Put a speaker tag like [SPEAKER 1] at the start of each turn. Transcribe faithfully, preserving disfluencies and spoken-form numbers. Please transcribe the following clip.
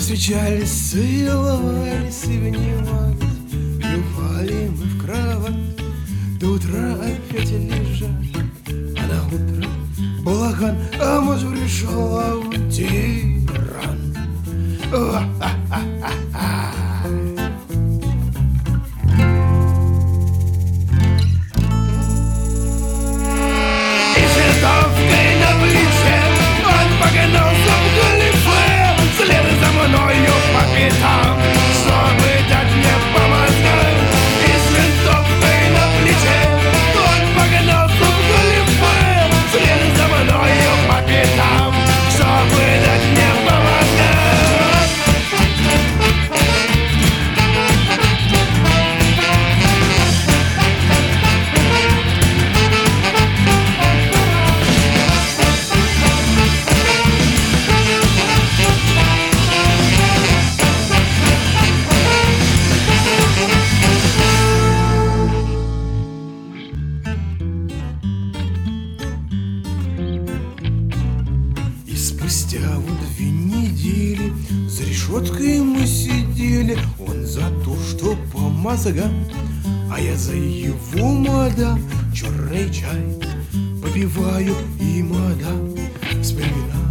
[SPEAKER 1] Встречались, целовались и обнимались, и упали мы в кровать. До утра опять лежать, а на утро балаган, а мужу решила тиран. И с винтовкой на плече он погнался в галифе, следуя за мною по пятам, чтобы дать мне по мозгам. И с винтовкой на плече он погнался в галифе, следуя за мною по пятам, чтобы дать мне по мозгам. Спустя вот две недели за решеткой мы сидели. Он за то, что по мозгам, а я за его мадам. Черный чай попиваю и мадам вспоминаю.